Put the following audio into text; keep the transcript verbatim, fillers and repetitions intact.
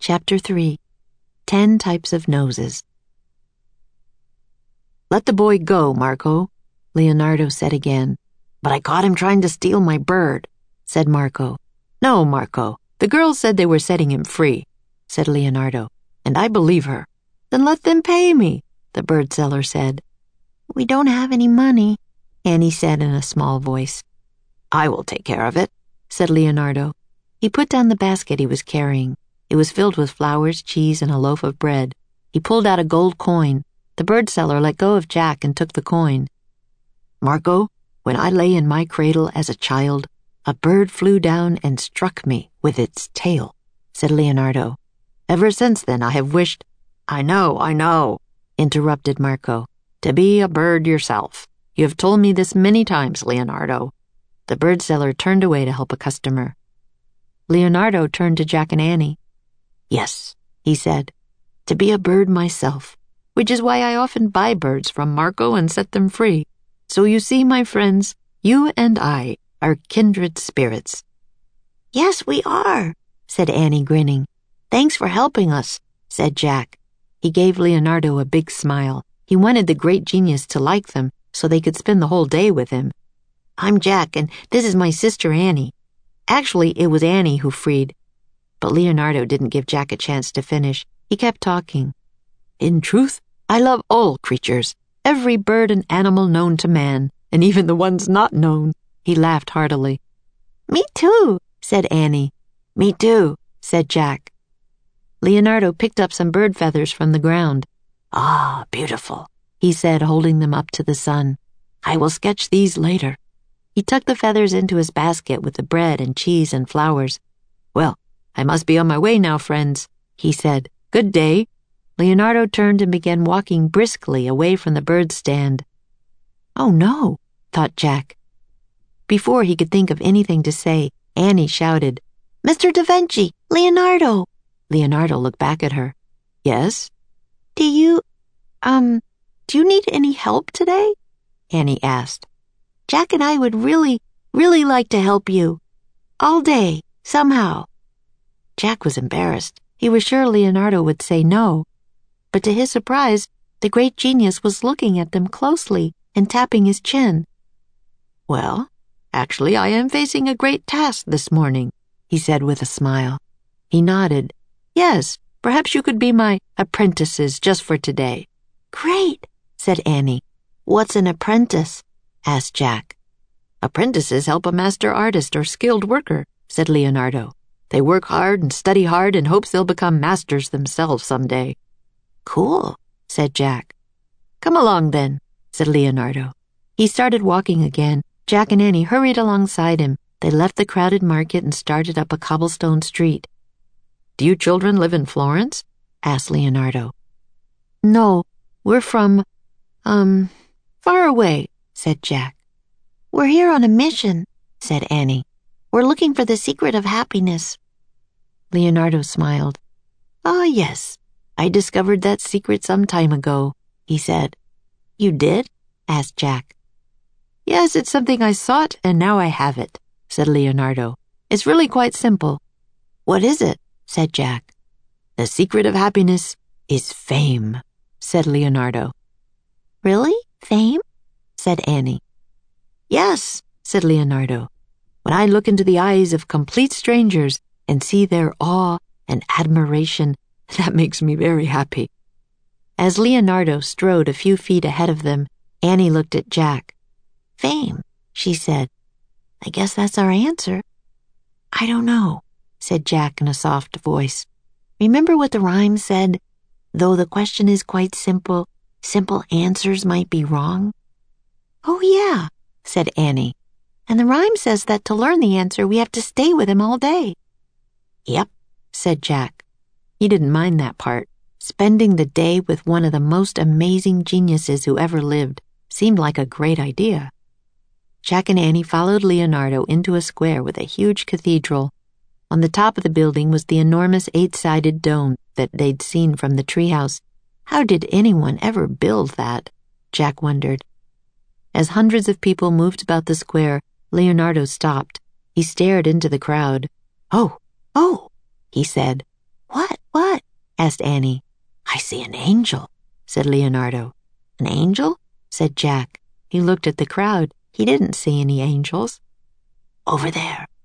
Chapter three. Ten Types of Noses. "Let the boy go, Marco," Leonardo said again. "But I caught him trying to steal my bird," said Marco. "No, Marco, the girl said they were setting him free," said Leonardo, "and I believe her." "Then let them pay me," the bird seller said. "We don't have any money," Annie said in a small voice. "I will take care of it," said Leonardo. He put down the basket he was carrying. It was filled with flowers, cheese, and a loaf of bread. He pulled out a gold coin. The bird seller let go of Jack and took the coin. "Marco, when I lay in my cradle as a child, a bird flew down and struck me with its tail," said Leonardo. "Ever since then I have wished—" "I know, I know," interrupted Marco. "To be a bird yourself. You have told me this many times, Leonardo." The bird seller turned away to help a customer. Leonardo turned to Jack and Annie. "Yes," he said, "to be a bird myself, which is why I often buy birds from Marco and set them free. So you see, my friends, you and I are kindred spirits." "Yes, we are," said Annie, grinning. "Thanks for helping us," said Jack. He gave Leonardo a big smile. He wanted the great genius to like them so they could spend the whole day with him. "I'm Jack, and this is my sister Annie." Actually, it was Annie who freed. But Leonardo didn't give Jack a chance to finish. He kept talking. "In truth, I love all creatures, every bird and animal known to man, and even the ones not known." He laughed heartily. "Me too," said Annie. "Me too," said Jack. Leonardo picked up some bird feathers from the ground. "Ah, beautiful," he said, holding them up to the sun. "I will sketch these later." He tucked the feathers into his basket with the bread and cheese and flowers. "Well, I must be on my way now, friends," he said. "Good day." Leonardo turned and began walking briskly away from the bird stand. "Oh no," thought Jack. Before he could think of anything to say, Annie shouted, "Mister Da Vinci, Leonardo!" Leonardo looked back at her. "Yes?" Do you, um, do you need any help today?" Annie asked. "Jack and I would really, really like to help you. All day, somehow." Jack was embarrassed. He was sure Leonardo would say no. But to his surprise, the great genius was looking at them closely and tapping his chin. "Well, actually I am facing a great task this morning," he said with a smile. He nodded. "Yes, perhaps you could be my apprentices just for today." "Great," said Annie. "What's an apprentice?" asked Jack. "Apprentices help a master artist or skilled worker," said Leonardo. "They work hard and study hard in hopes they'll become masters themselves someday." "Cool," said Jack. "Come along then," said Leonardo. He started walking again. Jack and Annie hurried alongside him. They left the crowded market and started up a cobblestone street. "Do you children live in Florence?" asked Leonardo. "No, we're from, um, far away," said Jack. "We're here on a mission," said Annie. "We're looking for the secret of happiness." Leonardo smiled. "Ah, yes, I discovered that secret some time ago," he said. "You did?" asked Jack. "Yes, it's something I sought, and now I have it," said Leonardo. "It's really quite simple." "What is it?" said Jack. "The secret of happiness is fame," said Leonardo. "Really? Fame?" said Annie. "Yes," said Leonardo. "When I look into the eyes of complete strangers and see their awe and admiration, that makes me very happy." As Leonardo strode a few feet ahead of them, Annie looked at Jack. "Fame," she said. "I guess that's our answer." "I don't know," said Jack in a soft voice. "Remember what the rhyme said? Though the question is quite simple, simple answers might be wrong." "Oh, yeah," said Annie. "And the rhyme says that to learn the answer, we have to stay with him all day." "Yep," said Jack. He didn't mind that part. Spending the day with one of the most amazing geniuses who ever lived seemed like a great idea. Jack and Annie followed Leonardo into a square with a huge cathedral. On the top of the building was the enormous eight-sided dome that they'd seen from the treehouse. How did anyone ever build that? Jack wondered. As hundreds of people moved about the square, Leonardo stopped. He stared into the crowd. "Oh, oh," he said. "What, what?" asked Annie. I see an angel, said Leonardo. An angel? Said Jack. He looked at the crowd. He didn't see any angels. Over there,